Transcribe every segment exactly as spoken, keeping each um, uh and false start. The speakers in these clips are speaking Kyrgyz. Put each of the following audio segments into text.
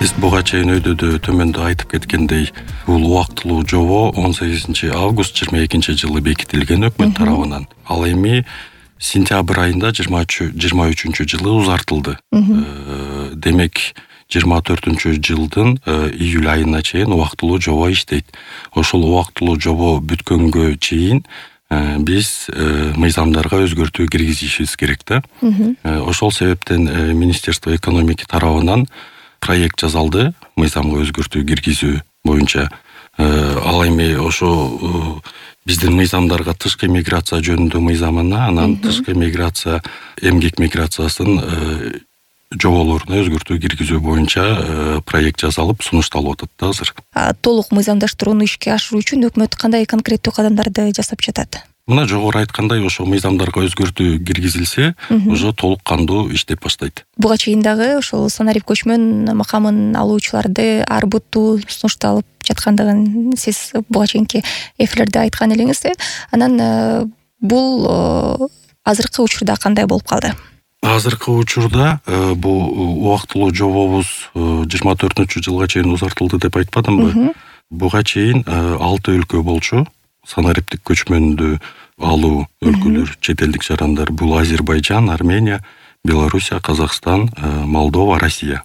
Биз буга чейин өйдөдө төмөндө айтып кеткендей, бул убактылуу жобо он сегизинчи август жыйырма экинчи жылы бекитилген өкмөт тарабынан. Ал эми сентябрь айында жыйырма үчүнчү жылы узартылды. Демек жыйырма төртүнчү жылдын июль айына чейин убактылуу жобо иштейт. Ошол убактылуу жобо бүткөнгө чейин биз мыйзамдарга өзгөртүү киргизишибиз керек да. Ошол себептен Министерство экономики тарабынан проект жазалды мыйзамга өзгөртүү киргизүү боюнча. Ал эми ошо биздин мыйзамдарга тышкы миграция жөнүндө мыйзамына, анан тышкы миграция, эмгек миграциясын жоболоруна өзгөртүү киргизүү боюнча проект жазалып сунушталып атат да азыр. Толук мыйзамдаштырууну ишке ашыруу үчүн өкмөт кандай конкреттүү кадамдарды жасап жатат? Мына жогору айткандай, ошо мыйзамдарга өзгөртүү киргизилсе, уже толук кандуу иштеп баштайт. Буга чейин дагы ошол санарип көчмөн макамын алуучуларды арбуттуу сунушталып жаткандыгын сиз буга чейинки эфирлерде айткан элеңиз. Анан бул азыркы учурда кандай болуп калды? Азыркы учурда бул убактылуу жобобуз жыйырма төртүнчү жылга чейин узартылды деп айтпадымбы? Буга чейин алты өлкө болчу. Санариптик көчмөндү алуу өлкөлөр, чет элдик жарандар. Бул Азербайжан, Армения, Белоруссия, Казакстан, Молдова, Россия.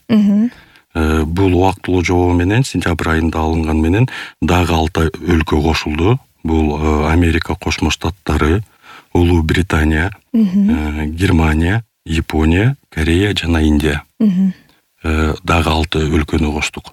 Бул убактылуу жобо менен сентябрь айында алынган менен дагы алты өлкө кошулду. Бул Америка Кошмо Штаттары, Улуу Британия, Германия, Япония, Корея жана Индия. Дагы алты өлкөнү коштук.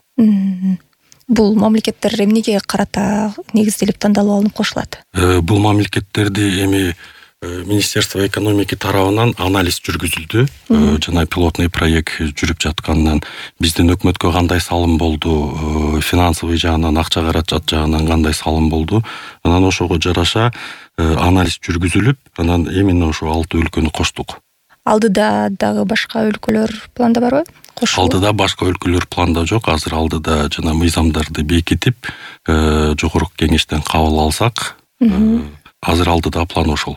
Бул мамлекеттер эмнеге карата негизделип тандалып алынып кошулат? Бул мамлекеттерди эми Министерство экономики тарабынан анализ жүргүзүлдү. Жана пилотный проект жүрүп жатканынан биздин өкмөткө кандай салым болду, финансовый жагынан, акча каражат жагынан кандай салым болду. Анан ошого жараша анализ жүргүзүлүп, анан именно ошо алты өлкөнү коштук. Алдыда дагы башка өлкөлөр планда барбы? Алдыда башка өлкөлөр планда жок. Азыр алдыда жана мыйзамдарды бекитип, жогорку кеңештен кабыл алсак, азыр алдыда план ошол.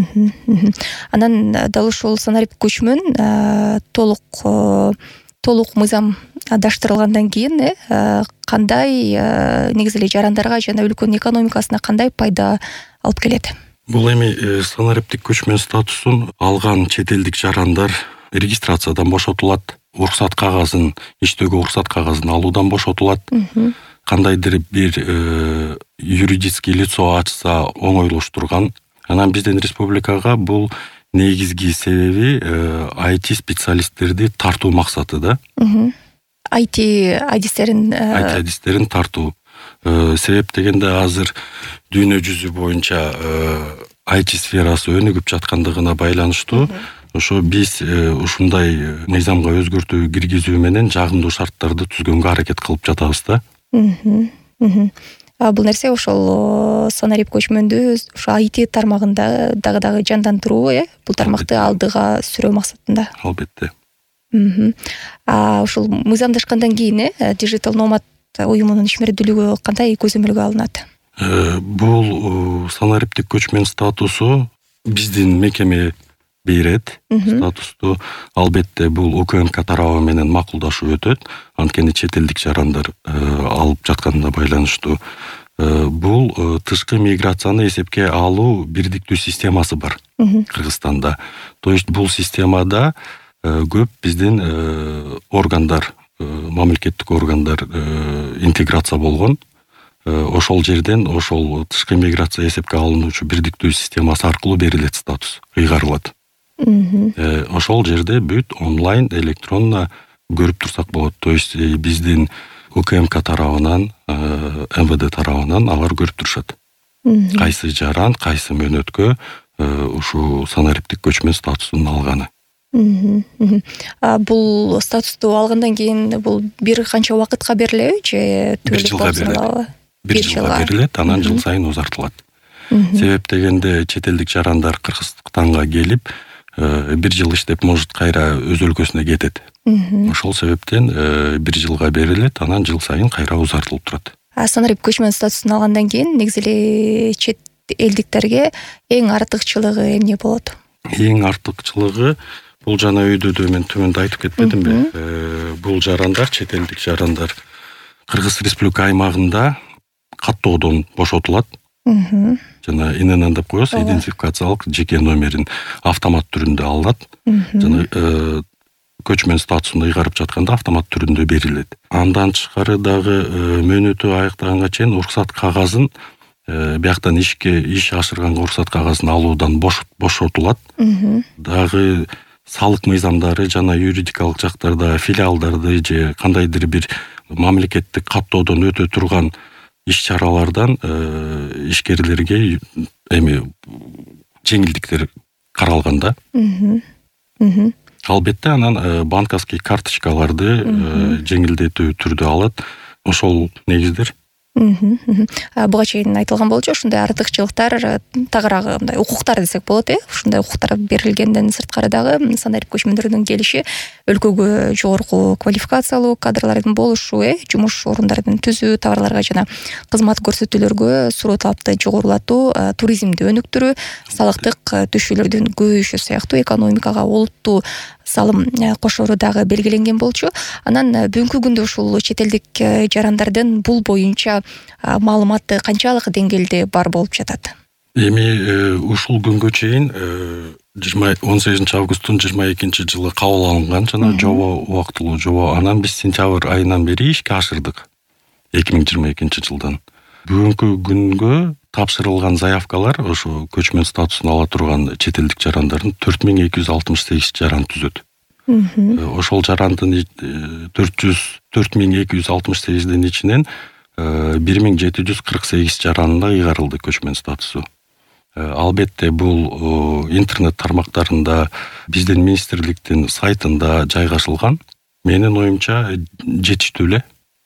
Анан дал ушул санарип көчмөн толук толук мыйзамдаштырылгандан кийин кандай негизи эле жарандарга жана өлкөнүн экономикасына кандай пайда алып келет? Бул эми санариптик көчмөн статусун алган чет элдик жарандар регистрациядан бошотулат. Уруксат кагазын, иштөөгө уруксат кагазын алуудан бошотулат. Кандайдыр бир юридический лицо ачса оңойлоштурган. Анан биздин республикага бул негизги себеби ай ти специалисттерди тартуу максаты да. ай ти адистерин ай ти адистерин тартуу. Себеп дегенде азыр дүйнө жүзү боюнча ай ти сферасы өнүгүп жаткандыгына байланыштуу. Ошо биз ушундай мыйзамга өзгөртүү киргизүү менен жагымдуу шарттарды түзгөнгө аракет кылып жатабыз да. Бул нерсе ошол санарип көчмөндү ошо ай ти тармагында дагы дагы жандандыруу, э, бул тармакты алдыга сүрөө максатында. Албетте. Ошол мыйзамдашкандан кийин Digital Nomad уюмунун ишмердүүлүгү кандай көзөмөлгө алынат? Бул санариптик көчмөн статусу биздин мекеме берет статусту. Албетте бул о ка эм ка тарабы менен макулдашуу өтөт. Анткени чет элдик жарандар алып жатканына байланыштуу. Бул тышкы миграцияны эсепке алуу бирдиктүү системасы бар Кыргызстанда. То есть бул системада көп биздин органдар, мамлекеттик органдар интеграция болгон. Ошол жерден ошол тышкы миграция эсепке алынуучу бирдиктүү системасы аркылуу берилет статус, ыйгарылат. Ошол жерде бүт онлайн электронно көрүп турсак болот. То есть биздин о ка эм ка тарабынан, эм вэ дэ тарабынан алар көрүп турушат. Кайсы жаран, кайсы мөөнөткө ушул санариптик көчмөн статусун алганы. Бул статусту алгандан кийин бул бир канча убакытка берилеби же бир жылга берилет? Бир жылга берилет, анан жыл сайын узартылат. Себеп дегенде чет элдик жарандар Кыргызстанга келип бир жыл иштеп, может кайра өз өлкөсүнө кетет. Ошол себептен бир жылга берилет, анан жыл сайын кайра узартылып турат. Санарип көчмөн статусун алгандан кийин негизи эле чет элдиктерге эң артыкчылыгы эмне болот? Эң артыкчылыгы Бул жана өйдө мен төмөндө айтып кетпедимби? Бул жарандар, чет элдик жарандар Кыргыз Республика аймагында каттоодон бошотулат. Жана ИНН деп коебуз, идентификациялык жеке номерин автомат түрүндө алынат. Жана көчмөн статусунда ыйгарып жатканда автомат түрүндө берилет. Андан тышкары дагы мөөнөтү аяктаганга чейин уруксат кагазын бияктан ишке иш ашырганга уруксат кагазын алуудан бошотулат. Дагы салык мыйзамдары жана юридикалык жактарда филиалдарды же кандайдыр бир мамлекеттик каттоодон өтө турган иш-чаралардан ишкерлерге эми жеңилдиктер каралганда. Албетте анан банковский карточкаларды жеңилдетүү түрдө алат. Ошол негиздер. Буга чейин айтылган болчу, ушундай артыкчылыктар, тагыраагы мындай укуктар десек болот, э? Ушундай укуктар берилгенден сырткары дагы санарип көчмөндөрүнүн келиши өлкөгө жогорку квалификациялуу кадрлардын болушу, э, жумуш орундарын түзүү, товарларга жана кызмат көрсөтүүлөргө суроо талапты жогорулатуу, туризмди өнүктүрүү, салыктык түшүүлөрдүн көбөйүшү сыяктуу экономикага олуттуу салым кошору дагы белгиленген болчу. Анан бүгүнкү күндө ушул чет элдик жарандардын бул боюнча маалыматы канчалык деңгээлде бар болуп жатат? Эми ушул күнгө чейин он сегизинчи августтун жыйырма экинчи жылы кабыл алынган жана жобо убактылуу жобо. Анан биз сентябрь айынан бери ишке ашырдык. эки миң жыйырма экинчи жылдан. Бүгүнкү күнгө тапшырылган заявкалар ошо көчмөн статусун ала турган чет элдик жарандардын төрт миң эки жүз алтымыш сегиз жаран түзөт. Ошол жарандын төрт миң эки жүз алтымыш сегиздин ичинен бир миң жети жүз кырк сегиз жаранына ыйгарылды көчмөн статусу. Албетте бул интернет тармактарында, биздин министрликтин сайтында жайгашылган. Менин оюмча жетиштүү эле.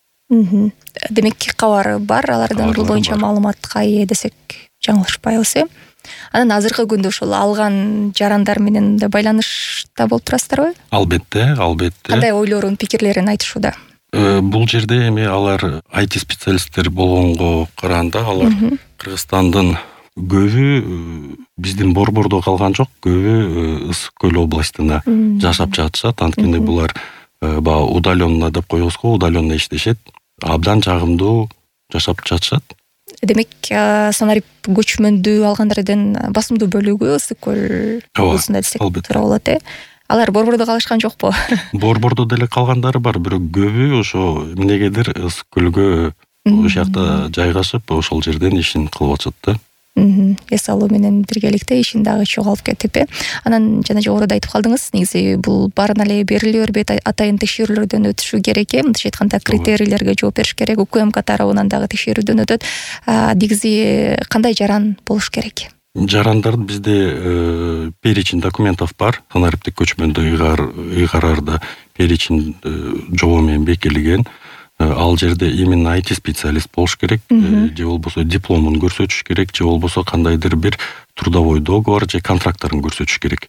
Демек кабар бар, алардан бул боюнча маалыматка ээ десек жаңылышпайбыз, э? Анан азыркы күндө ушул алган жарандар менен да байланышта болуп турасыздарбы? Албетте, албетте. Кандай ойлорун, пикирлерин айтышууда? Бул жерде эми алар ай ти специалисттер болгонго караганда алар Кыргызстандын көбү биздин борбордо калган жок, көбү Ысык көл областына жашап жатышат. Анткени булар ба удаленно деп коебуз го, удаленно иштешет. Абдан жагымдуу жашап жатышат. Демек, санарип көчмөндү алгандардын басымдуу бөлүгү Ысык көл облусунда десек туура болот, э? Алар борбордо калышкан жокпу? Борбордо деле калгандары бар, бирок көбү ошо эмнегедир Ысык көлгө ошол жакта жайгашып, ошол жерден ишин кылып атышат да. Эс алуу менен биргеликте ишин дагы чогулуп кетип, э? Анан жана жогоруда айтып калдыңыз, негизи бул баарын эле берилип бербейт, атайын текшерүүлөрдөн өтүшү керек, э? Мындайча айтканда критерийлерге жооп бериш керек, УКМК тарабынан дагы текшерүүдөн өтөт. Негизи кандай жаран болуш керек? Жарандар бизде перечень документов бар. Санариптик көчмөндө ыйгарарда перечень жобо менен бекитилген. Ал жерде именно ай ти специалист болуш керек, же болбосо дипломун көрсөтүш керек, же болбосо кандайдыр бир трудовой договор же контракттарын көрсөтүш керек.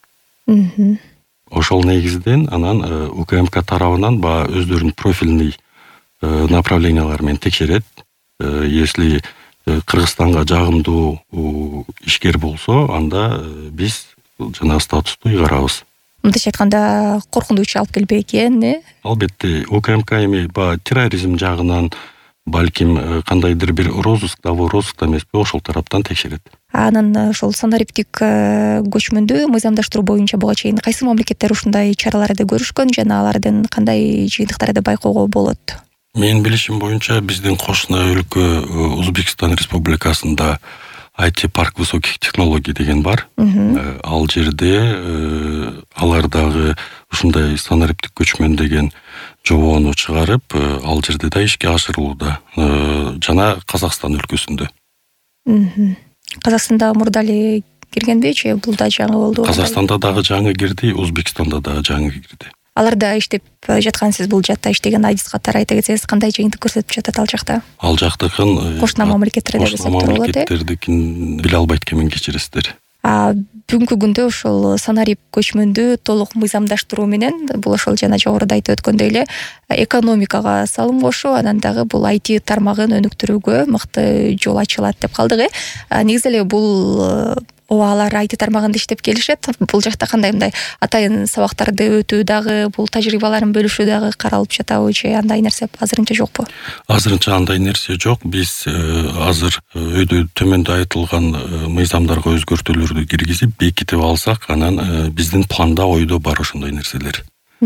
Ошол негизден анан УКМК тарабынан ба өздөрүнүн профильный направлениялары менен текшерет. Если Кыргызстанга жагымдуу ишкер болсо, анда биз жана статусту ыйгарабыз. Мындайча айтканда коркунучу алып келбей экен, э? Албетте, УКМК эми ба терроризм жагынан, балким кандайдыр бир розыск дабы розыскта эмеспи, ошол тараптан текшерет. Анан ошол санариптик көчмөндү мыйзамдаштыруу боюнча буга чейин кайсы мамлекеттер ушундай чараларды көрүшкөн жана алардын кандай жыйынтыктарды байкоого болот? Менин билишим боюнча биздин кошуна өлкө Өзбекстан Республикасында ай ти парк высоких технологий деген бар. Ал жерде алар дагы ушундай санариптик көчмөн деген жобону чыгарып, ал жерде да ишке ашырылууда. Жана Казакстан өлкөсүндө. Казакстанда мурда эле киргенби, же бул да жаңы болду? Казакстанда дагы жаңы кирди, Өзбекстанда дагы жаңы кирди. Аларда иштеп жаткан, сиз бул жакта иштеген айдис катары айта кетсеңиз, кандай жыйынтык көрсөтүп жатат ал жакта? Ал жактыкын кошуна мамлекеттерде десек болот, э? Мамлекеттердикин биле албайт экенмин, кечиресиздер. Бүгүнкү күндө ошол санарип көчмөндү толук мыйзамдаштыруу менен бул ошол жана жогоруда айтып өткөндөй эле экономикага салым кошуу, анан дагы бул ай ти тармагын өнүктүрүүгө мыкты жол ачылат деп калдык, э? Негизи эле бул ооба алар айти тармагында иштеп келишет. Бул жакта кандай мындай атайын сабактарды өтүү дагы, бул тажрыйбаларын бөлүшүү дагы каралып жатабы же андай нерсе азырынча жокпу? Азырынча андай нерсе жок. Биз азыр өйдө төмөндө айтылган мыйзамдарга өзгөртүүлөрдү киргизип бекитип алсак, анан биздин планда ойдо бар ошондой нерселер.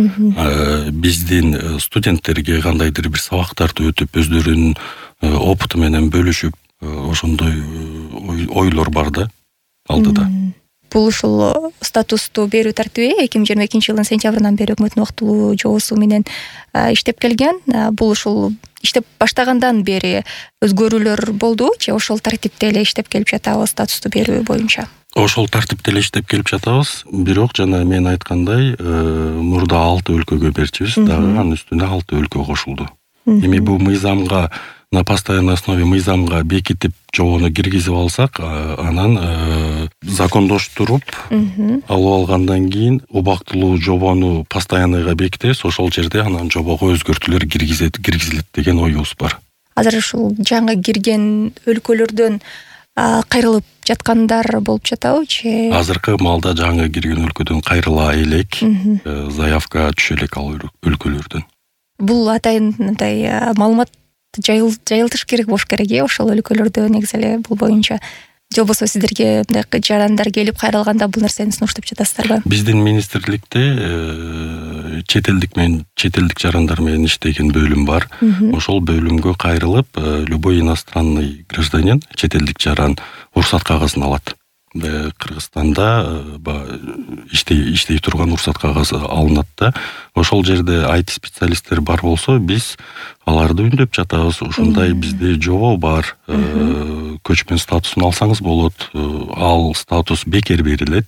Биздин студенттерге кандайдыр бир сабактарды өтүп, өздөрүнүн опыту менен бөлүшүп, ошондой ойлор бар да алдыда. Бул ушул статусту берүү тартиби эки миң жыйырма экинчи жылдын сентябрынан бери өкмөттүн убактылуу жобосу менен иштеп келген. Бул ушул иштеп баштагандан бери өзгөрүүлөр болду же ошол тартипте эле иштеп келип жатабы статусту берүү боюнча? Ошол тартипте эле иштеп келип жатабыз. Бирок жана мен айткандай, мурда алты өлкөгө берчүбүз, дагы анын үстүнө алты өлкө кошулду. Эми бул мыйзамга, на постоянной основе мыйзамга бекитип жобону киргизип алсак, анан закондоштуруп алып алгандан кийин убактылуу жобону постоянныйга бекитебиз, ошол жерде анан жобого өзгөртүүлөр киргизет, киргизилет деген оюбуз бар. Азыр ушул жаңы кирген өлкөлөрдөн кайрылып жаткандар болуп жатабы же? Азыркы маалда жаңы кирген өлкөдөн кайрыла элек, заявка түшө элек ал өлкөлөрдөн. Бул атайын мындай маалымат жайылтыш керек болуш керек э, ошол өлкөлөрдө негизи эле бул боюнча. Же болбосо сиздерге мындай жарандар келип кайрылганда бул нерсени сунуштап жатасыздарбы? Биздин министрликте чет элдик менен чет элдик жарандар менен иштеген бөлүм бар. Ошол бөлүмгө кайрылып, любой иностранный гражданин, чет элдик жаран уруксат кагазын алат. Кыргызстанда иштей иштей турган уруксат кагазы алынат да. Ошол жерде ай ти специалисттер бар болсо, биз аларды үндөп жатабыз. Ушундай бизде жобо бар. Көчмөн статусун алсаңыз болот. Ал статус бекер берилет.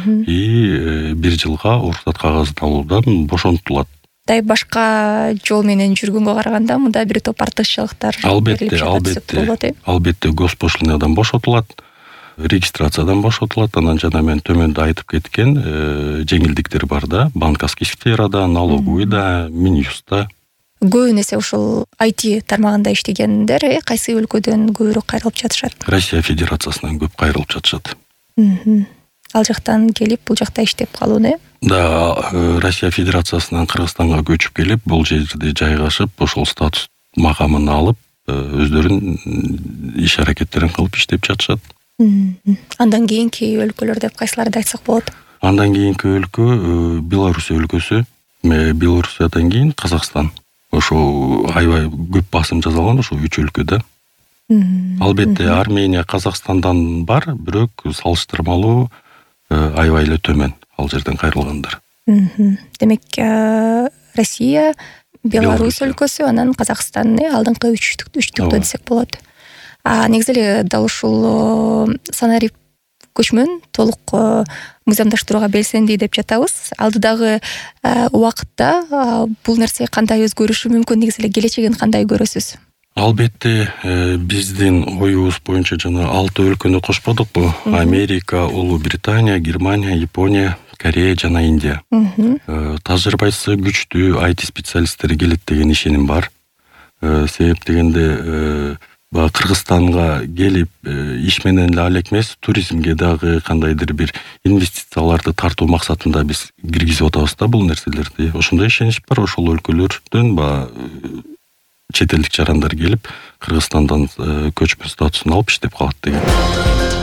И бир жылга уруксат кагазын алуудан бошонтулат. Дай башка жол менен жүргөнгө караганда мында бир топ артыкчылыктар албетте, албетте, албетте госпошлинадан бошотулат. Регистрациядан бошотулат, анан жана мен төмөндө айтып кеткен жеңилдиктер бар да, банковский сферада, налоговыйда, Минюста. Көбүн эсе ушул ай ти тармагында иштегендер кайсы өлкөдөн көбүрөөк кайрылып жатышат? Россия Федерациясынан көп кайрылып жатышат. Ал жактан келип бул жакта иштеп калууну? Да, Россия Федерациясынан Кыргызстанга көчүп келип, бул жерде жайгашып, ошол статус макамын алып, өздөрүнүн иш аракеттерин кылып иштеп жатышат. Андан кийинки өлкөлөр деп кайсыларды айтсак болот? Андан кийинки өлкө Белоруссия өлкөсү, Белоруссиядан кийин Казакстан. Ошо аябай көп басым жасалган ошо үч өлкөдө. Албетте Армения Казакстандан бар, бирок салыштырмалуу аябай эле төмөн ал жерден кайрылгандар. Демек, Россия, Беларусь өлкөсү, анан Казакстан алдыңкы үчтүктө десек болот. А негизи эле дал ушул санарип көчмөн толук мыйзамдаштырууга белсенди деп жатабыз. Алдыдагы убакытта бул нерсе кандай өзгөрүшү мүмкүн, негизи эле келечегин кандай көрөсүз? Албетте, биздин оюбуз боюнча жана алты өлкөнү кошподукпу? Америка, Улуу Британия, Германия, Япония, Корея жана Индия. Тажрыйбасы күчтүү ай ти специалисттер келет деген ишеним бар. Себеп дегенде Кыргызстанга келип иш менен эле алек эмес, туризмге дагы кандайдыр бир инвестицияларды тартуу максатында биз киргизип атабыз да бул нерселерди. Ошондой ишенич бар, ошол өлкөлөрдөн ба чет элдик жарандар келип Кыргызстандан көчмөн статусун алып иштеп калат деген.